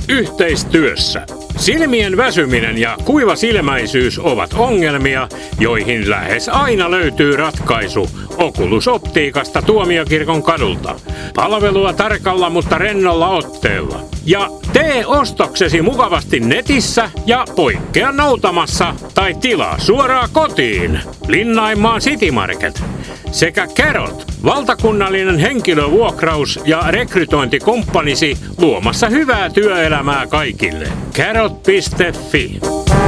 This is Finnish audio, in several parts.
Yhteistyössä. Silmien väsyminen ja kuivasilmäisyys ovat ongelmia, joihin lähes aina löytyy ratkaisu Oculus Optiikasta Tuomiokirkon kadulta. Palvelua tarkalla, mutta rennolla otteella. Ja tee ostoksesi mukavasti netissä ja poikkea noutamassa tai tilaa suoraan kotiin. Linnaimaan City Market. Sekä Carrot, valtakunnallinen henkilövuokraus- ja rekrytointikumppanisi luomassa hyvää työelämää kaikille. Carrot.fi.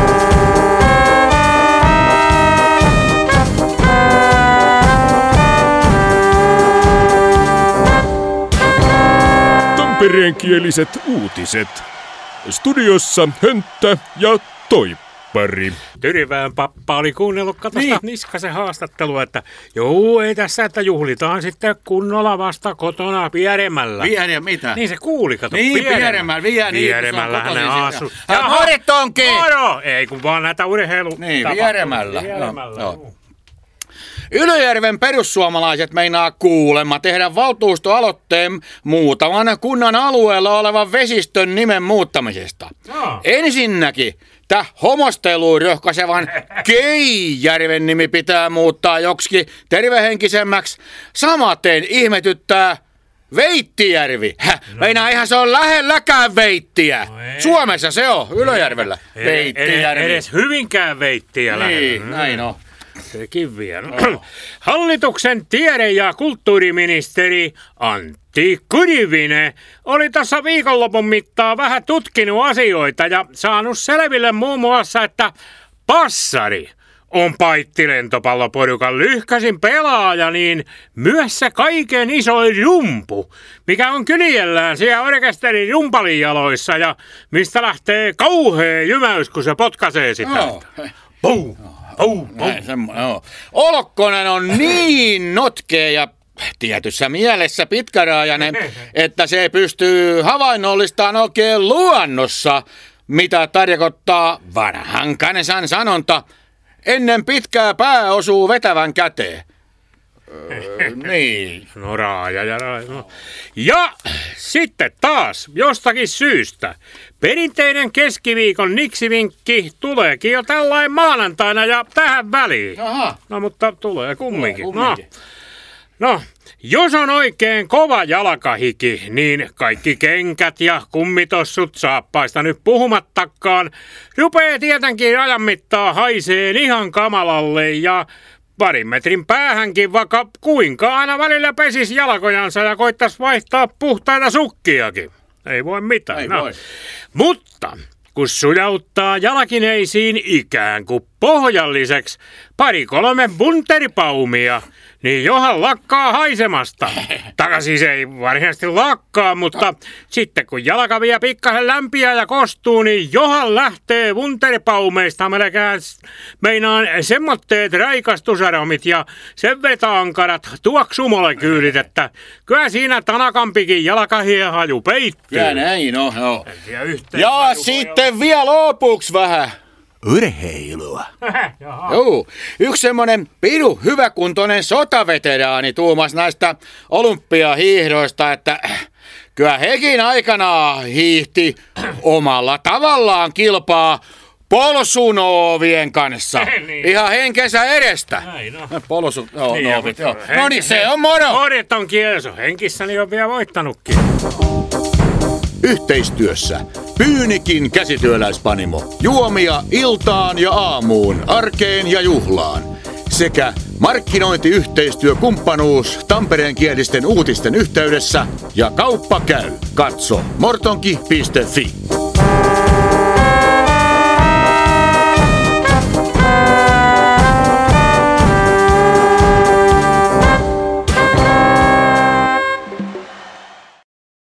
Tampereenkieliset uutiset. Studiossa Hönttä ja Toippari. Tyrivään pappa oli kuunnellut katosta Niskasen haastattelua, että joo, ei tässä, että juhlitaan sitten kunnolla vasta kotona Pieremällä. Mitä? Niin se kuuli, kato. Niin, Pieremällä. Pieremällä hänen aasu. Ja monet onkin! No, ei kun vaan näitä urheilu. Niin, Pieremällä. Joo. Ylöjärven perussuomalaiset meinaa kuulemma tehdä valtuustoaloitteen muutaman kunnan alueella olevan vesistön nimen muuttamisesta. No. Ensinnäkin tämä homosteluun rohkaisevan Keijärven nimi pitää muuttaa joksikin tervehenkisemmäksi. Samaten ihmetyttää Veittijärvi. Meinaa ihan se on lähelläkään Veittiä. No Suomessa se on, Ylöjärvellä. Veittijärvi. Edes Hyvinkään Veittiä Niin, näin on. Sekin vielä. Hallituksen tiede- ja kulttuuriministeri Antti Kurivinen oli tässä viikonlopun mittaan vähän tutkinut asioita ja saanut selville muun muassa, että Passari on paittilentopalloporukan lyhkäsin pelaaja, niin myös se kaiken isoin rumpu, mikä on kyljellään siellä orkesterin rumpalijaloissa ja mistä lähtee kauhea jymäys, kun se potkaisee sitä. Puu! Olokkonen on niin notkea ja tietyssä mielessä pitkäraajainen, että se pystyy havainnollistamaan oikein luonnossa, mitä tarkoittaa vanhan kansan sanonta, ennen pitkää pää osuu vetävän käteen. Niin. No raaja. Ja sitten taas jostakin syystä perinteinen keskiviikon niksivinkki tuleekin jo tällainen maanantaina ja tähän väliin. Aha. No mutta tulee kumminkin. No, jos on oikein kova jalkahiki, niin kaikki kenkät ja kummitossut saappaista nyt puhumattakaan rupee tietenkin ajan mittaan haiseen ihan kamalalle ja parin metrin päähänkin, vaikka kuinka aina välillä pesis jalkojansa ja koittaisi vaihtaa puhtaita sukkiakin. Ei voi mitään. Ei voi. Mutta kun sujauttaa jalkineisiin ikään kuin pohjalliseksi 2-3 bunteripaumia, niin johan lakkaa haisemasta. Siis ei varsinaisesti lakkaa, mutta sitten kun jalka vielä pikkasen lämpiää ja kostuu, niin johan lähtee bunteripaumeista melkein meinaan semmoitteet räikastusaromit ja sen vetaankarat tuoksumolekyylit, että kyllä siinä tanakampikin jalkahiehaju peittyy. Ja näin on, joo. Ja sitten vielä lopuksi vähän urheilua. Joo, yksi semmonen piru hyväkuntoinen sotaveteraani tuumas näistä olympiahiihdoista, että kyllä hekin aikanaan hiihti omalla tavallaan kilpaa polsunoovien kanssa. Niin. Ihan henkensä edestä. Näin on. Polsunoovit, joo. No niin, se on moro. Morit on kielso. Henkissäni on vielä voittanutkin. Yhteistyössä Pyynikin käsityöläispanimo. Juomia iltaan ja aamuun, arkeen ja juhlaan. Sekä markkinointiyhteistyökumppanuus tampereenkielisten uutisten yhteydessä ja kauppa käy. Katso mortonki.fi.